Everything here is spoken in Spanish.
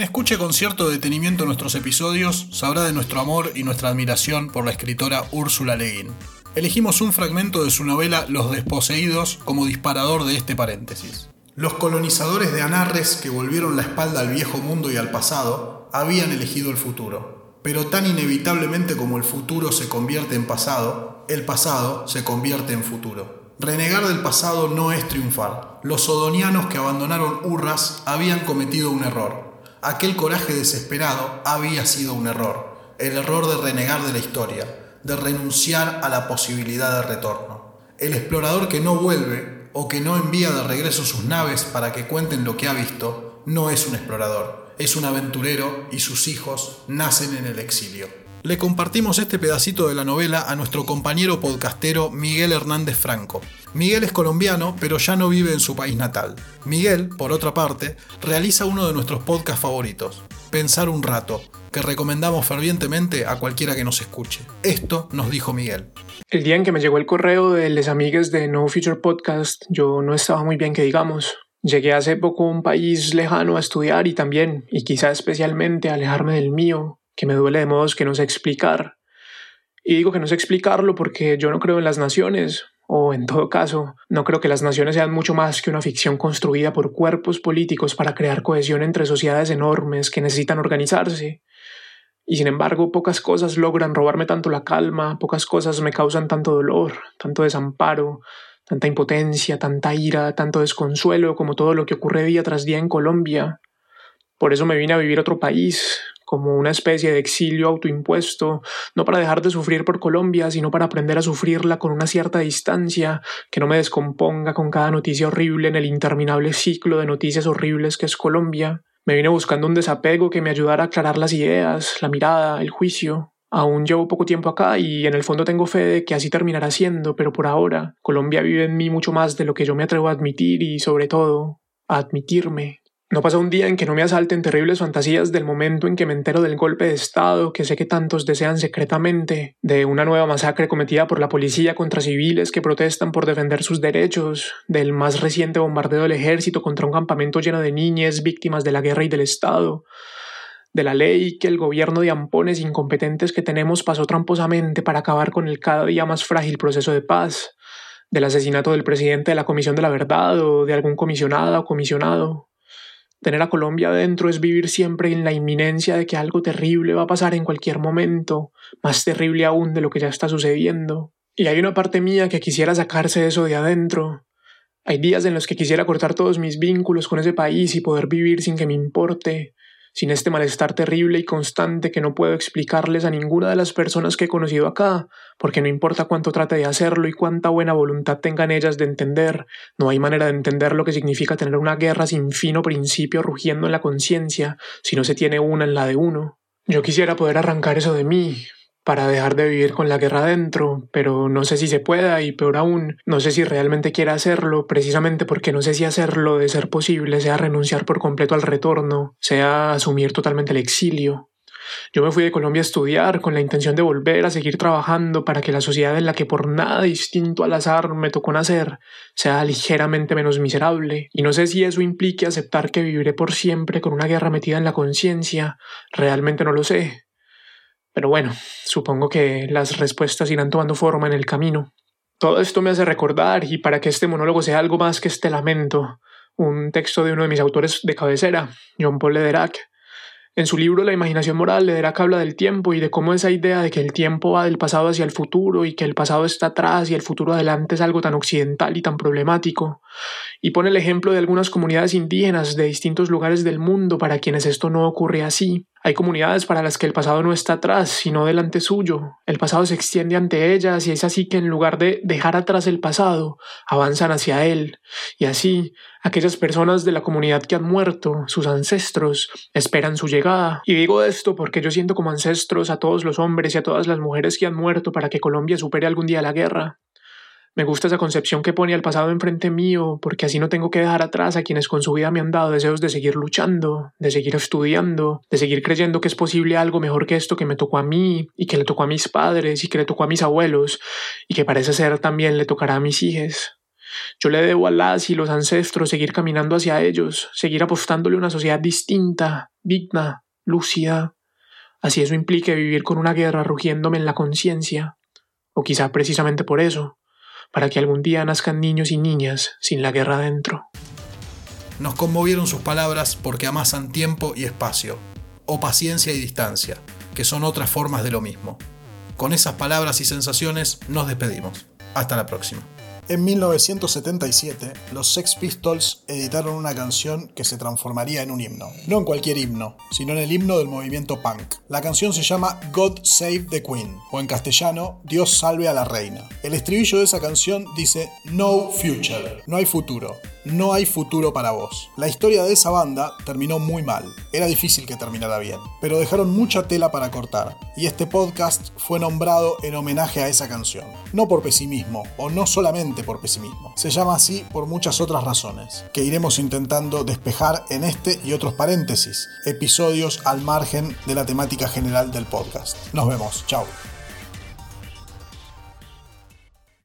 escuche con cierto detenimiento nuestros episodios, sabrá de nuestro amor y nuestra admiración por la escritora Úrsula Le Guin. Elegimos un fragmento de su novela Los Desposeídos como disparador de este paréntesis. Los colonizadores de Anarres que volvieron la espalda al viejo mundo y al pasado, habían elegido el futuro. Pero tan inevitablemente como el futuro se convierte en pasado, el pasado se convierte en futuro. Renegar del pasado no es triunfar. Los sodonianos que abandonaron Urras habían cometido un error. Aquel coraje desesperado había sido un error. El error de renegar de la historia, de renunciar a la posibilidad de retorno. El explorador que no vuelve o que no envía de regreso sus naves para que cuenten lo que ha visto, no es un explorador, es un aventurero y sus hijos nacen en el exilio. Le compartimos este pedacito de la novela a nuestro compañero podcastero Miguel Hernández Franco. Miguel es colombiano, pero ya no vive en su país natal. Miguel, por otra parte, realiza uno de nuestros podcasts favoritos, Pensar un rato, que recomendamos fervientemente a cualquiera que nos escuche. Esto nos dijo Miguel. El día en que me llegó el correo de les amigues de No Future Podcast, yo no estaba muy bien que digamos. Llegué hace poco a un país lejano a estudiar y también, y quizá especialmente, a alejarme del mío, que me duele de modos que no sé explicar. Y digo que no sé explicarlo porque yo no creo en las naciones, o en todo caso, no creo que las naciones sean mucho más que una ficción construida por cuerpos políticos para crear cohesión entre sociedades enormes que necesitan organizarse. Y sin embargo, pocas cosas logran robarme tanto la calma, pocas cosas me causan tanto dolor, tanto desamparo, tanta impotencia, tanta ira, tanto desconsuelo como todo lo que ocurre día tras día en Colombia. Por eso me vine a vivir a otro país, como una especie de exilio autoimpuesto, no para dejar de sufrir por Colombia, sino para aprender a sufrirla con una cierta distancia, que no me descomponga con cada noticia horrible en el interminable ciclo de noticias horribles que es Colombia. Me vine buscando un desapego que me ayudara a aclarar las ideas, la mirada, el juicio. Aún llevo poco tiempo acá y en el fondo tengo fe de que así terminará siendo, pero por ahora, Colombia vive en mí mucho más de lo que yo me atrevo a admitir y, sobre todo, a admitirme. No pasa un día en que no me asalten terribles fantasías del momento en que me entero del golpe de Estado que sé que tantos desean secretamente, de una nueva masacre cometida por la policía contra civiles que protestan por defender sus derechos, del más reciente bombardeo del ejército contra un campamento lleno de niñas víctimas de la guerra y del Estado, de la ley que el gobierno de ampones incompetentes que tenemos pasó tramposamente para acabar con el cada día más frágil proceso de paz, del asesinato del presidente de la Comisión de la Verdad o de algún comisionada o comisionado. Tener a Colombia adentro es vivir siempre en la inminencia de que algo terrible va a pasar en cualquier momento, más terrible aún de lo que ya está sucediendo. Y hay una parte mía que quisiera sacarse eso de adentro. Hay días en los que quisiera cortar todos mis vínculos con ese país y poder vivir sin que me importe, sin este malestar terrible y constante que no puedo explicarles a ninguna de las personas que he conocido acá, porque no importa cuánto trate de hacerlo y cuánta buena voluntad tengan ellas de entender, no hay manera de entender lo que significa tener una guerra sin fin o principio rugiendo en la conciencia si no se tiene una en la de uno. Yo quisiera poder arrancar eso de mí, para dejar de vivir con la guerra adentro, pero no sé si se pueda y peor aún, no sé si realmente quiera hacerlo, precisamente porque no sé si hacerlo de ser posible sea renunciar por completo al retorno, sea asumir totalmente el exilio. Yo me fui de Colombia a estudiar con la intención de volver a seguir trabajando para que la sociedad en la que por nada distinto al azar me tocó nacer sea ligeramente menos miserable, y no sé si eso implique aceptar que viviré por siempre con una guerra metida en la conciencia, realmente no lo sé. Pero bueno, supongo que las respuestas irán tomando forma en el camino. Todo esto me hace recordar, y para que este monólogo sea algo más que este lamento, un texto de uno de mis autores de cabecera, John Paul Lederach. En su libro La imaginación moral, Lederach habla del tiempo y de cómo esa idea de que el tiempo va del pasado hacia el futuro y que el pasado está atrás y el futuro adelante es algo tan occidental y tan problemático. Y pone el ejemplo de algunas comunidades indígenas de distintos lugares del mundo para quienes esto no ocurre así. Hay comunidades para las que el pasado no está atrás, sino delante suyo. El pasado se extiende ante ellas y es así que en lugar de dejar atrás el pasado, avanzan hacia él. Y así, aquellas personas de la comunidad que han muerto, sus ancestros, esperan su llegada. Y digo esto porque yo siento como ancestros a todos los hombres y a todas las mujeres que han muerto para que Colombia supere algún día la guerra. Me gusta esa concepción que pone al pasado enfrente mío, porque así no tengo que dejar atrás a quienes con su vida me han dado deseos de seguir luchando, de seguir estudiando, de seguir creyendo que es posible algo mejor que esto que me tocó a mí, y que le tocó a mis padres, y que le tocó a mis abuelos, y que parece ser también le tocará a mis hijos. Yo le debo a las y los ancestros seguir caminando hacia ellos, seguir apostándole a una sociedad distinta, digna, lúcida. Así eso implique vivir con una guerra rugiéndome en la conciencia. O quizá precisamente por eso, para que algún día nazcan niños y niñas sin la guerra dentro. Nos conmovieron sus palabras porque amasan tiempo y espacio, o paciencia y distancia, que son otras formas de lo mismo. Con esas palabras y sensaciones nos despedimos. Hasta la próxima. En 1977, los Sex Pistols editaron una canción que se transformaría en un himno. No en cualquier himno, sino en el himno del movimiento punk. La canción se llama God Save the Queen, o en castellano, Dios salve a la reina. El estribillo de esa canción dice No future, no hay futuro. No hay futuro para vos. La historia de esa banda terminó muy mal. Era difícil que terminara bien, pero dejaron mucha tela para cortar, y este podcast fue nombrado en homenaje a esa canción. No por pesimismo, o no solamente por pesimismo. Se llama así por muchas otras razones, que iremos intentando despejar en este y otros paréntesis, episodios al margen de la temática general del podcast. Nos vemos, chao.